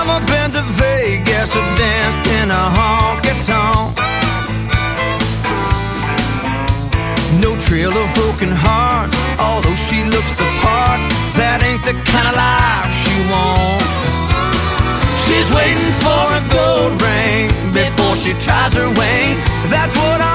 Never been to Vegas or danced in a honky-tonk. No trail of broken hearts, although she looks the part. That ain't the kind of life she wants. She's waiting for a gold ring before she tries her wings. That's what I'm